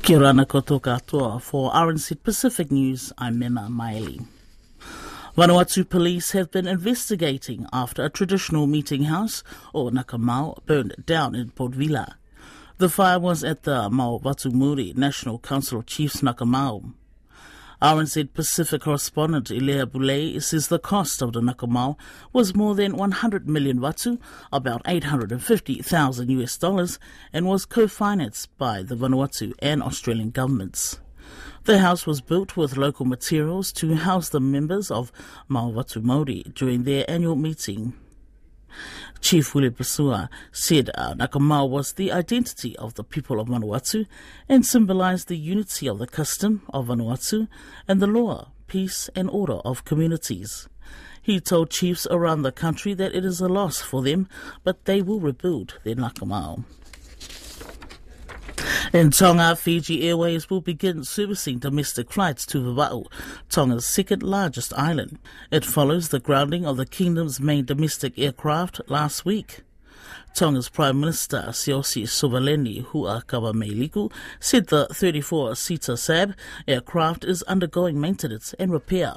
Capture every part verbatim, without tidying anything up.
Kia ora na koutou katoa. For R N Z Pacific News, I'm Mema Maeli. Vanuatu police have been investigating after a traditional meeting house, or Nakamau, burned down in Port Vila. The fire was at the Mau Vatumuri National Council of Chiefs Nakamau. R N Z Pacific correspondent Ilea Boulay says the cost of the Nakamau was more than one hundred million watu, about eight hundred fifty thousand U S dollars, and was co-financed by the Vanuatu and Australian governments. The house was built with local materials to house the members of Mau Vatumuri during their annual meeting. Chief Willie Pasua said uh, Nakamau was the identity of the people of Vanuatu and symbolized the unity of the custom of Vanuatu and the law, peace and order of communities. He told chiefs around the country that it is a loss for them, but they will rebuild their Nakamau. In Tonga, Fiji Airways will begin servicing domestic flights to Vava'u, Tonga's second largest island. It follows the grounding of the kingdom's main domestic aircraft last week. Tonga's Prime Minister Siosi Suvaleni Huakawa-Meiliku said the thirty-four-seater Saab aircraft is undergoing maintenance and repair.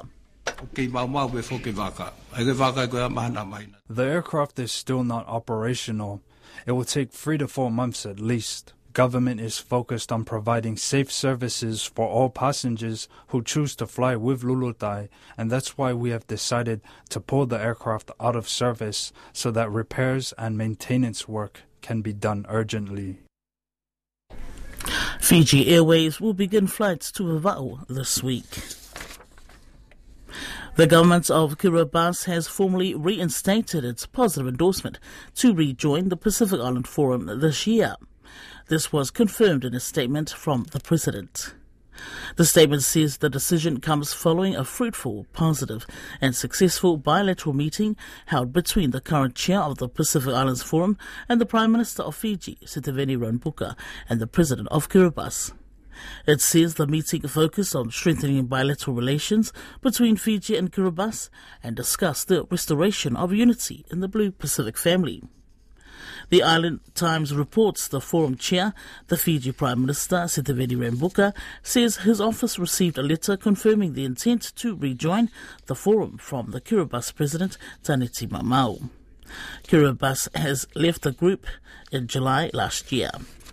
The aircraft is still not operational. It will take three to four months at least. Government is focused on providing safe services for all passengers who choose to fly with Lulutai, and that's why we have decided to pull the aircraft out of service so that repairs and maintenance work can be done urgently. Fiji Airways will begin flights to Vava'u this week. The government of Kiribati has formally reinstated its positive endorsement to rejoin the Pacific Island Forum this year. This was confirmed in a statement from the President. The statement says the decision comes following a fruitful, positive and successful bilateral meeting held between the current chair of the Pacific Islands Forum and the Prime Minister of Fiji, Sitiveni Rabuka, and the President of Kiribati. It says the meeting focused on strengthening bilateral relations between Fiji and Kiribati and discussed the restoration of unity in the Blue Pacific family. The Island Times reports the forum chair, the Fiji Prime Minister Sitiveni Rabuka, says his office received a letter confirming the intent to rejoin the forum from the Kiribati President Taneti Mamau. Kiribati has left the group in July last year.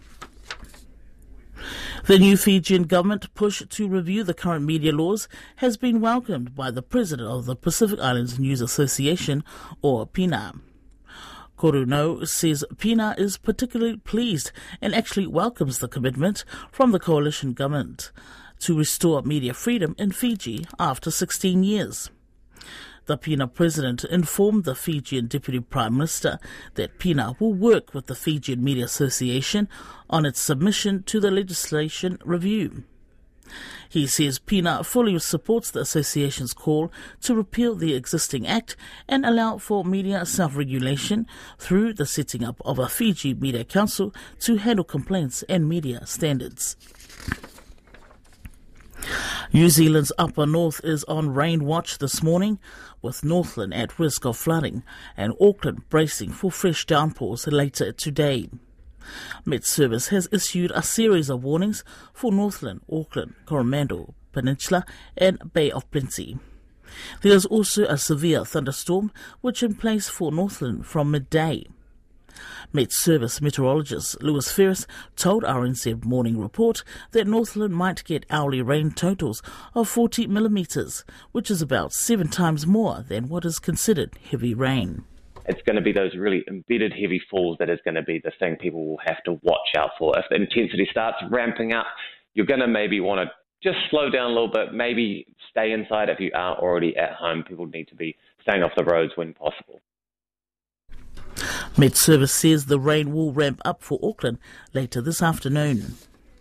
The new Fijian government push to review the current media laws has been welcomed by the President of the Pacific Islands News Association, or PINA. Koruno says PINA is particularly pleased and actually welcomes the commitment from the coalition government to restore media freedom in Fiji after sixteen years. The PINA president informed the Fijian Deputy Prime Minister that PINA will work with the Fijian Media Association on its submission to the legislation review. He says PINA fully supports the association's call to repeal the existing act and allow for media self-regulation through the setting up of a Fiji Media Council to handle complaints and media standards. New Zealand's upper north is on rain watch this morning, with Northland at risk of flooding and Auckland bracing for fresh downpours later today. Met Service has issued a series of warnings for Northland, Auckland, Coromandel Peninsula and Bay of Plenty. There is also a severe thunderstorm which in place for Northland from midday. Met Service meteorologist Lewis Ferris told R N Z Morning Report that Northland might get hourly rain totals of forty millimetres, which is about seven times more than what is considered heavy rain. It's going to be those really embedded heavy falls that is going to be the thing people will have to watch out for. If the intensity starts ramping up, you're going to maybe want to just slow down a little bit, maybe stay inside if you are already at home. People need to be staying off the roads when possible. Met Service says the rain will ramp up for Auckland later this afternoon.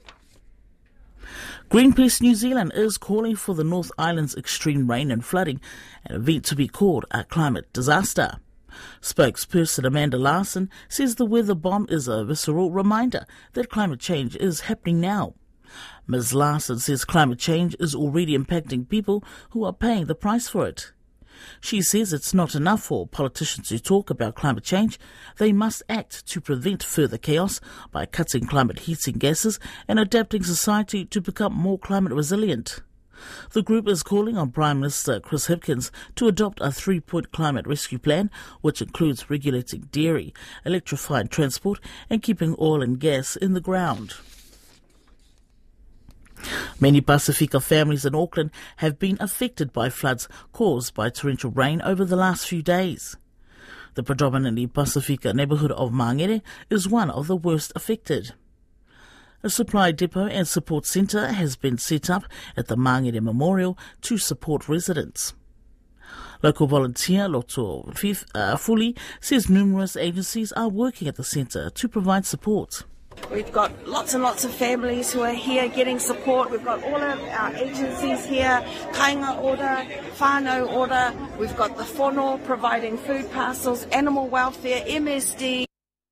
Greenpeace New Zealand is calling for the North Island's extreme rain and flooding, an event to be called a climate disaster. Spokesperson Amanda Larson says the weather bomb is a visceral reminder that climate change is happening now. Miz Larson says climate change is already impacting people who are paying the price for it. She says it's not enough for politicians to talk about climate change. They must act to prevent further chaos by cutting climate heating gases and adapting society to become more climate resilient. The group is calling on Prime Minister Chris Hipkins to adopt a three-point climate rescue plan, which includes regulating dairy, electrifying transport and keeping oil and gas in the ground. Many Pacifica families in Auckland have been affected by floods caused by torrential rain over the last few days. The predominantly Pacifica neighbourhood of Mangere is one of the worst affected. A supply depot and support centre has been set up at the Mangere Memorial to support residents. Local volunteer Loto Fuli says numerous agencies are working at the centre to provide support. We've got lots and lots of families who are here getting support. We've got all of our agencies here, Kainga Order, Whānau Order. We've got the whānau providing food parcels, animal welfare, M S D.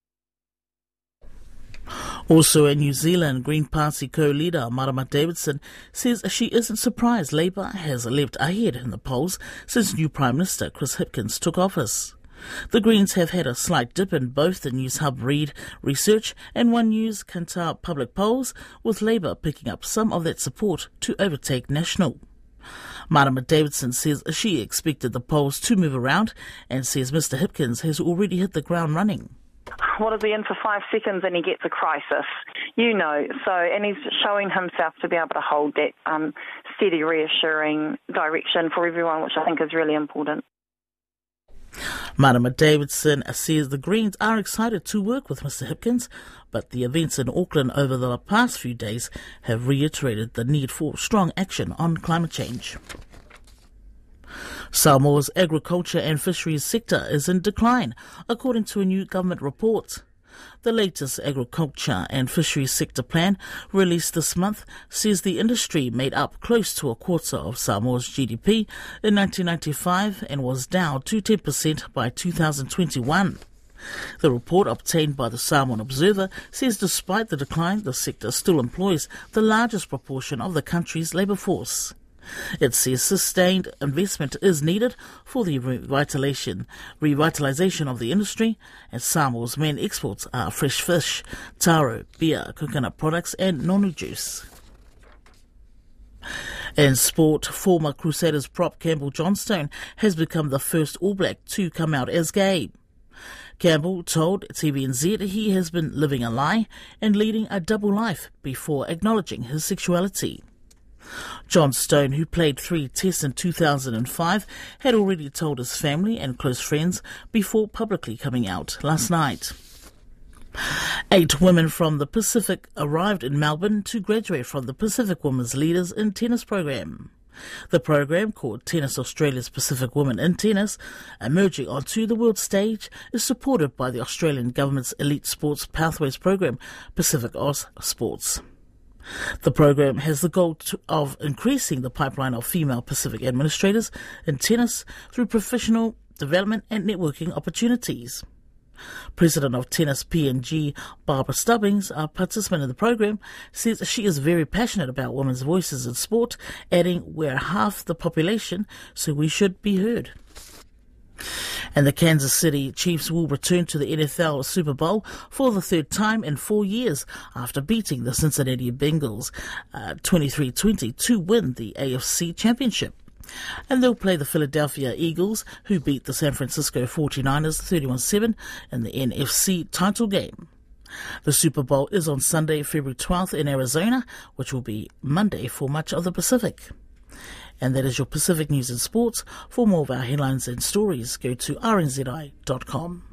Also in New Zealand, Green Party co-leader Marama Davidson says she isn't surprised Labour has leapt ahead in the polls since new Prime Minister Chris Hipkins took office. The Greens have had a slight dip in both the News Hub Reid research and One News Kantar public polls, with Labour picking up some of that support to overtake National. Marama Davidson says she expected the polls to move around and says Mister Hipkins has already hit the ground running. What is he in for five seconds and he gets a crisis? You know, so, and he's showing himself to be able to hold that um, steady, reassuring direction for everyone, which I think is really important. Marama Davidson says the Greens are excited to work with Mister Hipkins, but the events in Auckland over the past few days have reiterated the need for strong action on climate change. Samoa's agriculture and fisheries sector is in decline, according to a new government report. The latest agriculture and fisheries sector plan, released this month, says the industry made up close to a quarter of Samoa's G D P in nineteen ninety-five and was down to ten percent by two thousand twenty-one. The report obtained by the Samoan Observer says despite the decline, the sector still employs the largest proportion of the country's labour force. It says sustained investment is needed for the revitalization, revitalization of the industry, as Samoa's main exports are fresh fish, taro, beer, coconut products and nonu juice. In sport, former Crusaders prop Campbell Johnstone has become the first All Black to come out as gay. Campbell told T V N Z he has been living a lie and leading a double life before acknowledging his sexuality. Johnstone, who played three tests in two thousand five, had already told his family and close friends before publicly coming out last night. Eight women from the Pacific arrived in Melbourne to graduate from the Pacific Women's Leaders in Tennis program. The program, called Tennis Australia's Pacific Women in Tennis, emerging onto the world stage, is supported by the Australian Government's Elite Sports Pathways program, Pacific Oz Sports. The program has the goal to, of increasing the pipeline of female Pacific administrators in tennis through professional development and networking opportunities. President of Tennis P N G, Barbara Stubbings, a participant in the program, says she is very passionate about women's voices in sport, adding, "We're half the population, so we should be heard." And the Kansas City Chiefs will return to the N F L Super Bowl for the third time in four years after beating the Cincinnati Bengals uh, twenty-three twenty to win the A F C Championship. And they'll play the Philadelphia Eagles, who beat the San Francisco forty-niners thirty-one seven in the N F C title game. The Super Bowl is on Sunday, February twelfth in Arizona, which will be Monday for much of the Pacific. And that is your Pacific News and Sports. For more of our headlines and stories, go to r n z i dot com.